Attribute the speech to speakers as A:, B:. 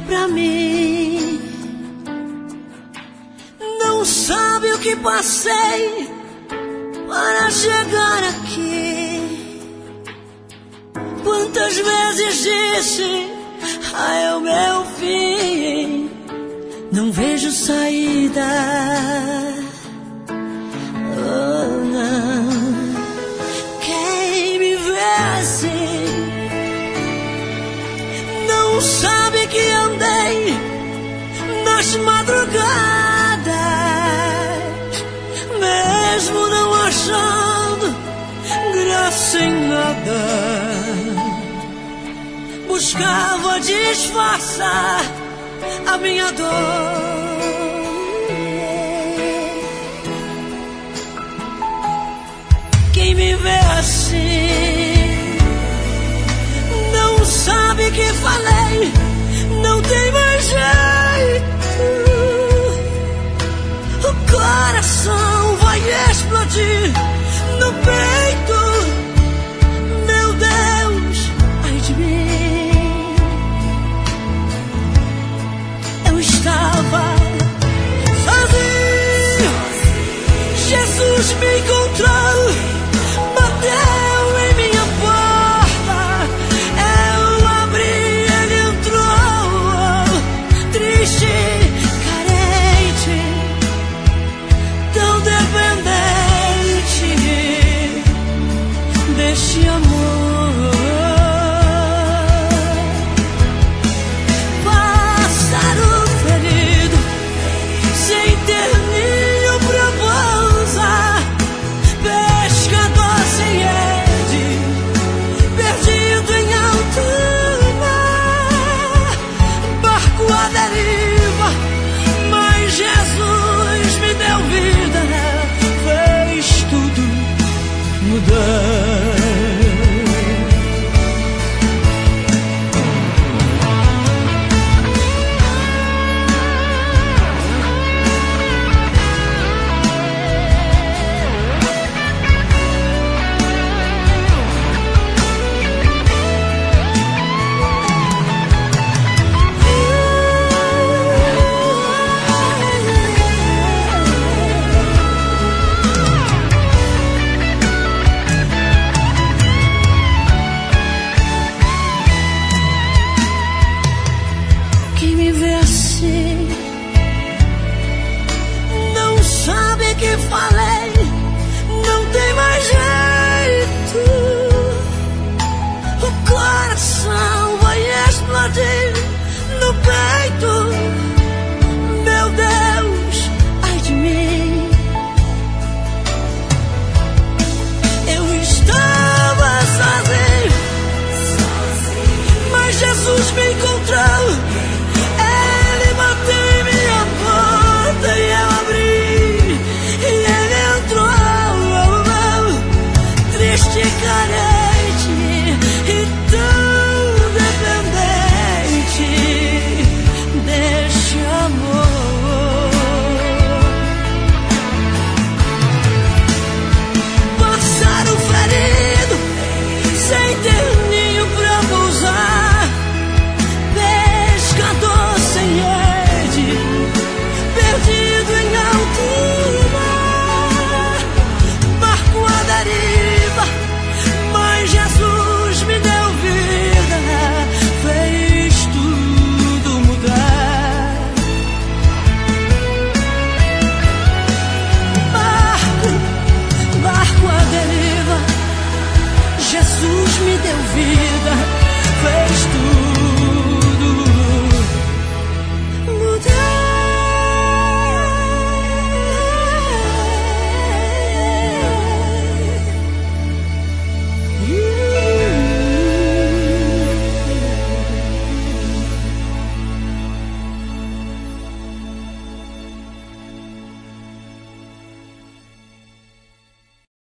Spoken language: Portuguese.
A: pra mim. Não sabe o que passei para chegar aqui. Quantas vezes disse, é o meu fim. Não vejo saída. Oh, não. Quem me vê assim não sabe que andei nas madrugadas, mesmo não achando graça em nada. Buscava disfarçar a minha dor. Quem me vê assim não sabe que falei, não tem mais jeito. O coração vai explodir no peito. Meu Deus, ai de mim. Eu estava sozinho, Jesus me encontrou. Bateu em minha porta, eu abri, ele entrou. Triste, carente, tão dependente deste amor. Pássaro ferido, sem ter ninho pra pousar. Pescador sem rede, perdido em alto mar. Barco à deriva, mas Jesus me deu vida, fez tudo mudar. Quem me vê assim não sabe que falei.